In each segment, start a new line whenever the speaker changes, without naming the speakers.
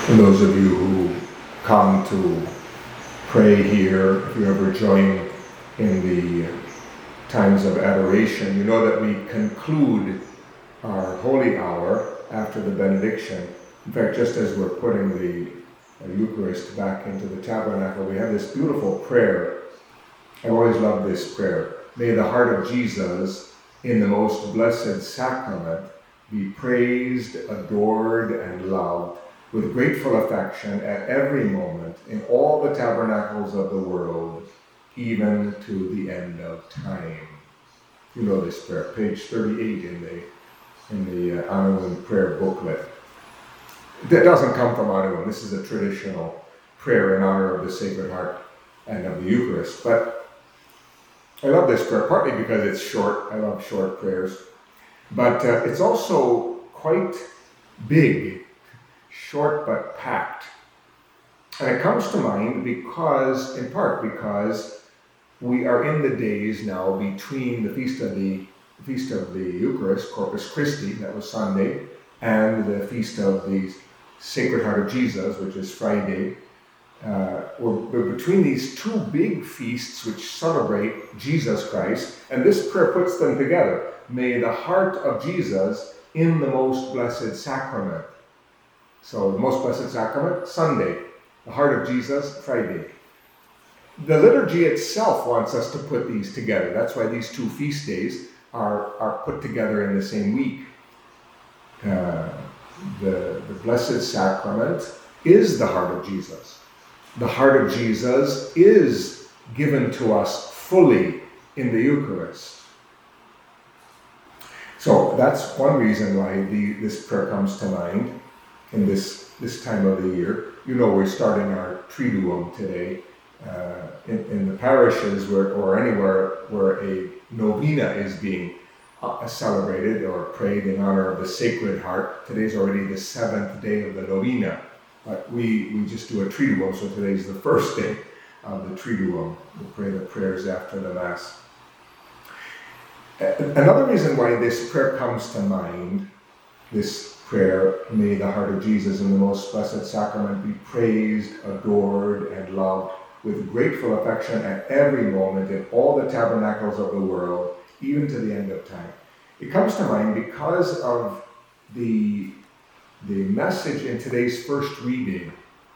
And those of you who come to pray here, if you ever join in the times of adoration, you know that we conclude our holy hour after the benediction. In fact, just as we're putting the Eucharist back into the tabernacle, we have this beautiful prayer. I always love this prayer. May the heart of Jesus in the most blessed sacrament be praised, adored, and loved with grateful affection at every moment in all the tabernacles of the world, even to the end of time. You know this prayer, page 38 in the Annual prayer booklet. That doesn't come from Annual. This is a traditional prayer in honor of the Sacred Heart and of the Eucharist. But I love this prayer, partly because it's short. I love short prayers. But it's also quite big, short but packed. And it comes to mind in part because we are in the days now between the Feast of the Eucharist, Corpus Christi, that was Sunday, and the Feast of the Sacred Heart of Jesus, which is Friday. We're between these two big feasts which celebrate Jesus Christ, and this prayer puts them together. May the heart of Jesus in the most blessed sacrament. So the most blessed sacrament, Sunday. The heart of Jesus, Friday. The liturgy itself wants us to put these together. That's why these two feast days are put together in the same week. The Blessed Sacrament is the heart of Jesus. The heart of Jesus is given to us fully in the Eucharist. So that's one reason why this prayer comes to mind in this time of the year. You know, we're starting our Triduum today. In the parishes or anywhere where a novena is being celebrated or prayed in honor of the Sacred Heart. Today's already the 7th day of the novena, but we just do a Triduum, so today's the first day of the Triduum. We pray the prayers after the Mass. Another reason why this prayer comes to mind, this prayer, may the heart of Jesus in the most blessed sacrament be praised, adored, and loved with grateful affection at every moment in all the tabernacles of the world, even to the end of time. It comes to mind because of the message in today's first reading.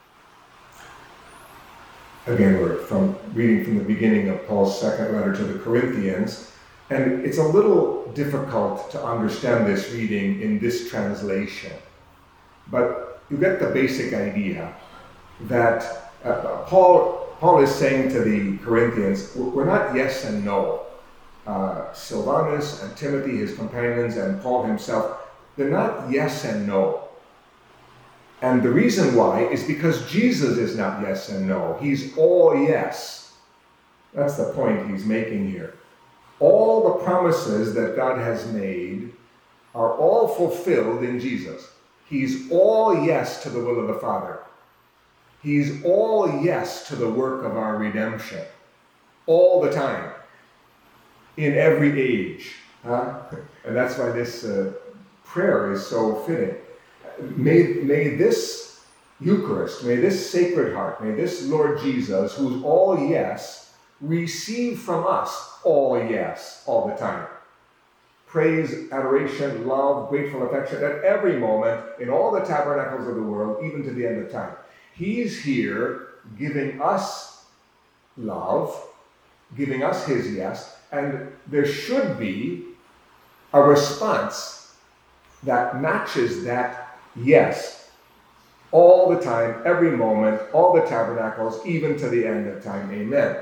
Again, we're reading from the beginning of Paul's second letter to the Corinthians, and it's a little difficult to understand this reading in this translation. But you get the basic idea that Paul is saying to the Corinthians, we're not yes and no. Silvanus and Timothy, his companions, and Paul himself, they're not yes and no. And the reason why is because Jesus is not yes and no. He's all yes. That's the point he's making here. All the promises that God has made are all fulfilled in Jesus. He's all yes to the will of the Father. He's all yes to the work of our redemption. All the time. In every age. And that's why this prayer is so fitting. May this Eucharist, may this Sacred Heart, may this Lord Jesus, who's all yes, receive from us all yes, all the time. Praise, adoration, love, grateful affection at every moment in all the tabernacles of the world, even to the end of time. He's here giving us love, giving us his yes, and there should be a response that matches that yes all the time, every moment, all the tabernacles, even to the end of time. Amen.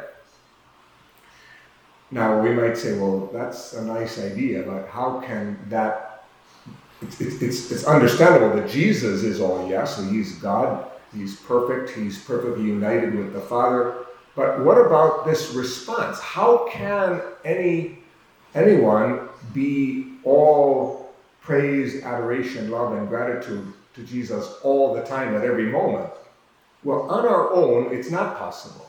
Now, we might say, well, that's a nice idea, but how can that... It's understandable that Jesus is all yes, so he's God, he's perfectly united with the Father. But what about this response? How can anyone be all praise, adoration, love, and gratitude to Jesus all the time, at every moment? Well, on our own, it's not possible.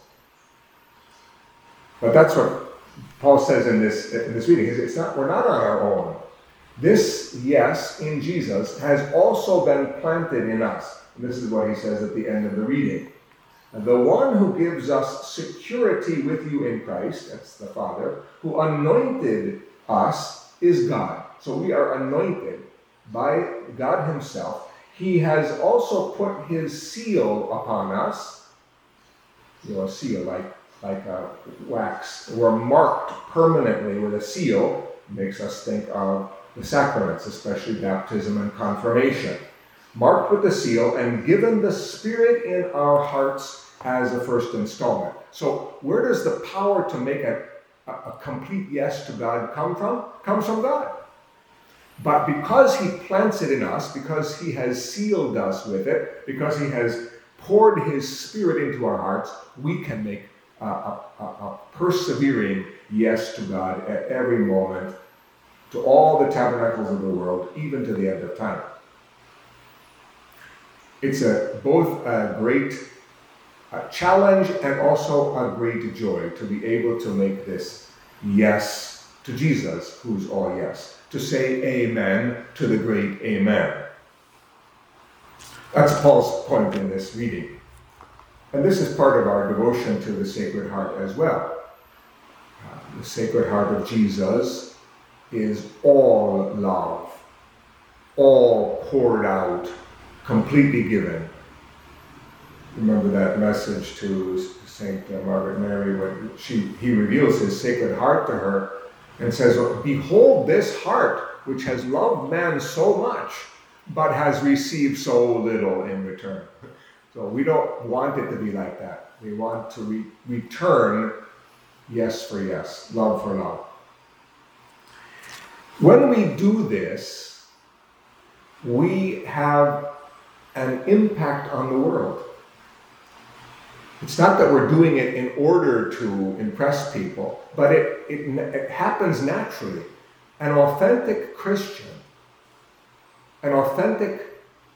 But that's what Paul says in this reading. We're not on our own. This yes in Jesus has also been planted in us. And this is what he says at the end of the reading. The one who gives us security with you in Christ, that's the Father, who anointed us is God. So we are anointed by God himself. He has also put his seal upon us. A seal like a wax. We're marked permanently with a seal. It makes us think of the sacraments, especially baptism and confirmation. Marked with the seal and given the Spirit in our hearts as a first installment. So where does the power to make a complete yes to God come from? Comes from God. But because he plants it in us, because he has sealed us with it, because he has poured his Spirit into our hearts, we can make a persevering yes to God at every moment, to all the tabernacles of the world, even to the end of time. It's both a great challenge and also a great joy to be able to make this yes to Jesus, who's all yes. To say amen to the great amen. That's Paul's point in this reading. And this is part of our devotion to the Sacred Heart as well. The Sacred Heart of Jesus is all love, all poured out, completely given. Remember that message to St. Margaret Mary when he reveals his Sacred Heart to her and says, behold this heart which has loved man so much but has received so little in return. So we don't want it to be like that. We want to return yes for yes, love for love. When we do this, we have an impact on the world. It's not that we're doing it in order to impress people, but it happens naturally. An authentic Christian, an authentic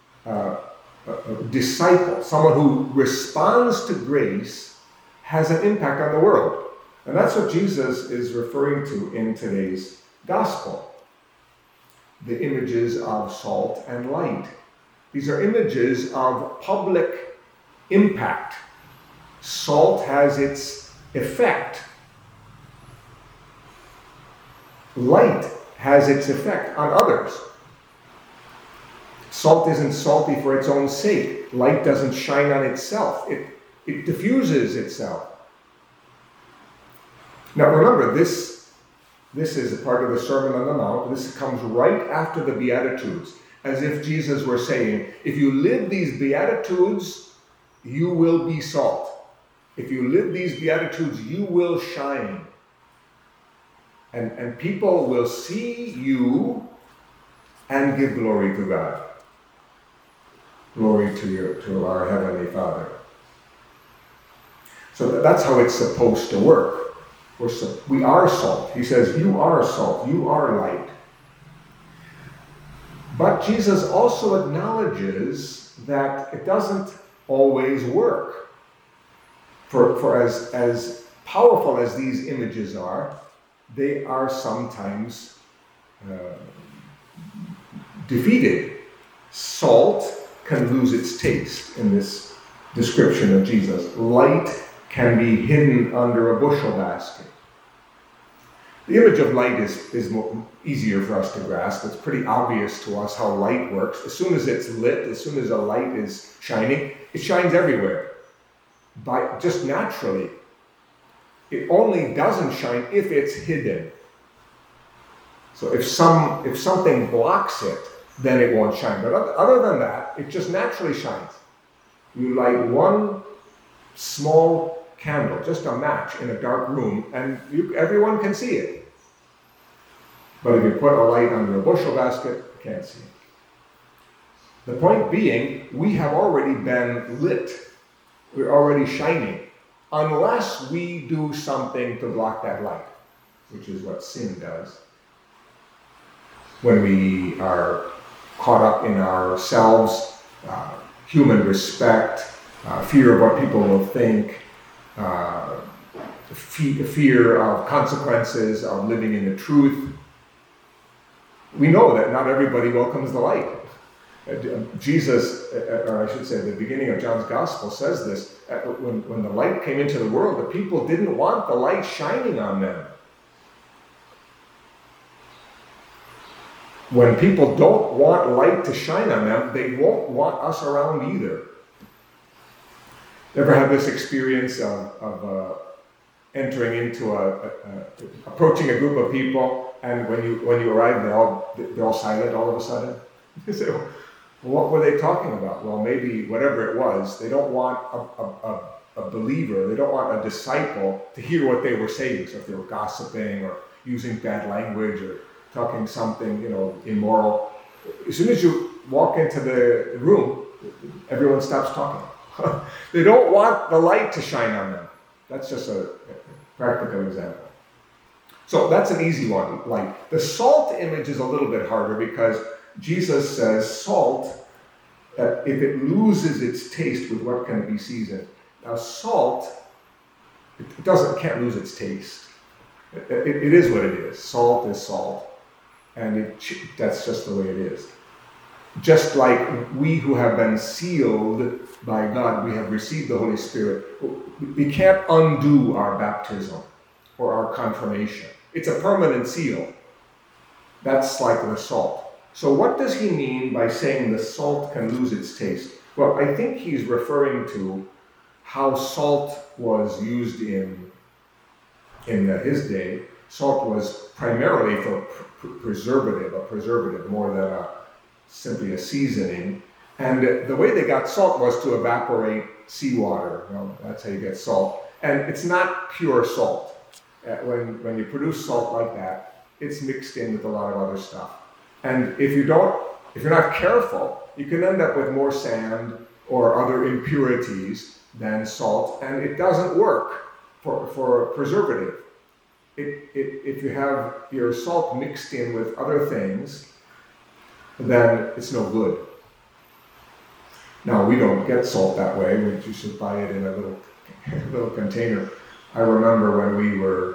disciple, someone who responds to grace, has an impact on the world. And that's what Jesus is referring to in today's gospel. The images of salt and light. These are images of public impact. Salt has its effect. Light has its effect on others. Salt isn't salty for its own sake. Light doesn't shine on itself. It diffuses itself. Now remember, this is a part of the Sermon on the Mount. This comes right after the Beatitudes, as if Jesus were saying, if you live these Beatitudes, you will be salt. If you live these Beatitudes, you will shine. And people will see you and give glory to God. Glory to our Heavenly Father. So that's how it's supposed to work. We are salt. He says, you are salt, you are light. But Jesus also acknowledges that it doesn't always work. For as powerful as these images are, they are sometimes defeated. Salt can lose its taste in this description of Jesus. Light can be hidden under a bushel basket. The image of light is easier for us to grasp. It's pretty obvious to us how light works. As soon as it's lit, as soon as a light is shining, it shines everywhere. Just naturally. It only doesn't shine if it's hidden. So if something blocks it, then it won't shine. But other than that, it just naturally shines. You light one small candle, just a match in a dark room, and everyone can see it. But if you put a light under a bushel basket, you can't see it. The point being, we have already been lit. We're already shining. Unless we do something to block that light, which is what sin does. When we are caught up in ourselves, human respect, fear of what people will think, fear of consequences of living in the truth. We know that not everybody welcomes the light. Jesus, or I should say, the beginning of John's Gospel says this. When the light came into the world, the people didn't want the light shining on them. When people don't want light to shine on them, they won't want us around either. Ever had this experience of entering into approaching a group of people, and when you arrive, they're all silent all of a sudden? You say, well, what were they talking about? Well, maybe whatever it was, they don't want a believer, they don't want a disciple to hear what they were saying. So if they were gossiping or using bad language or talking something, immoral, as soon as you walk into the room, everyone stops talking. They don't want the light to shine on them. That's just a practical example. So that's an easy one, light. The salt image is a little bit harder because Jesus says salt, if it loses its taste, with what can it be seasoned? Now salt, can't lose its taste. It is what it is. Salt is salt. And that's just the way it is. Just like we who have been sealed by God, we have received the Holy Spirit, we can't undo our baptism or our confirmation. It's a permanent seal. That's like the salt. So what does he mean by saying the salt can lose its taste? Well, I think he's referring to how salt was used in his day. Salt was primarily for a preservative more than simply a seasoning. And the way they got salt was to evaporate seawater. That's how you get salt. And it's not pure salt. When you produce salt like that, it's mixed in with a lot of other stuff. And if you're not careful, you can end up with more sand or other impurities than salt, and it doesn't work for preservative. If you have your salt mixed in with other things, then it's no good. Now, we don't get salt that way. We just buy it in a little container. I remember when we were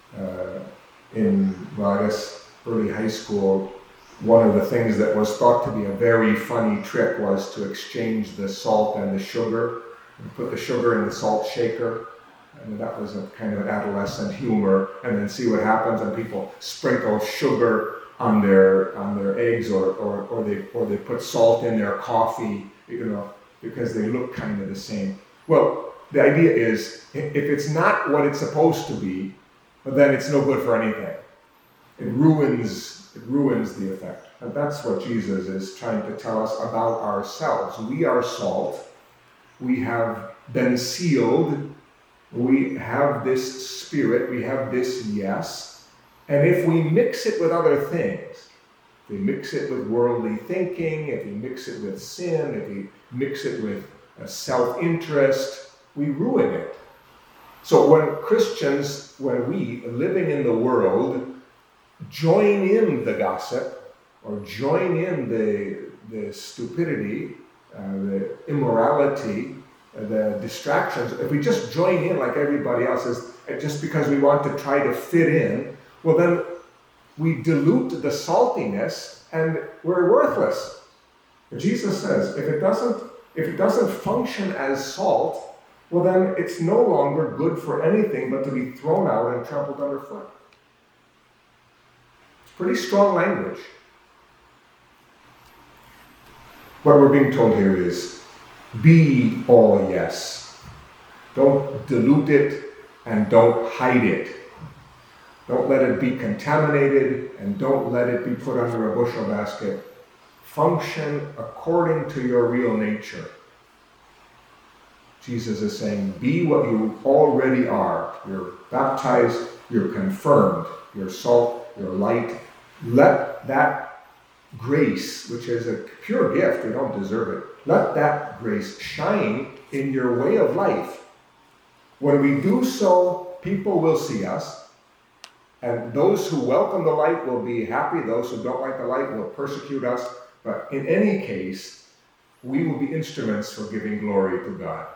early high school, one of the things that was thought to be a very funny trick was to exchange the salt and the sugar, and put the sugar in the salt shaker. And that was a kind of adolescent humor, and then see what happens, and people sprinkle sugar on their eggs, or they put salt in their coffee, because they look kind of the same. Well, the idea is, if it's not what it's supposed to be, then it's no good for anything. It ruins the effect. And that's what Jesus is trying to tell us about ourselves. We are salt. We have been sealed. We have this spirit. We have this yes. And if we mix it with other things, if we mix it with worldly thinking, if we mix it with sin, if we mix it with self-interest, we ruin it. So when we, living in the world, join in the gossip, or join in the stupidity, the immorality, the distractions, if we just join in like everybody else is, just because we want to try to fit in, well then we dilute the saltiness and we're worthless. Jesus says, if it doesn't function as salt, well then it's no longer good for anything but to be thrown out and trampled underfoot. It's pretty strong language. What we're being told here is, be all yes. Don't dilute it and don't hide it. Don't let it be contaminated and don't let it be put under a bushel basket. Function according to your real nature. Jesus is saying, be what you already are. You're baptized, you're confirmed, you're salt, you're light. Let that grace, which is a pure gift, we don't deserve it, let that grace shine in your way of life. When we do so, people will see us, and those who welcome the light will be happy. Those who don't like the light will persecute us. But in any case, we will be instruments for giving glory to God.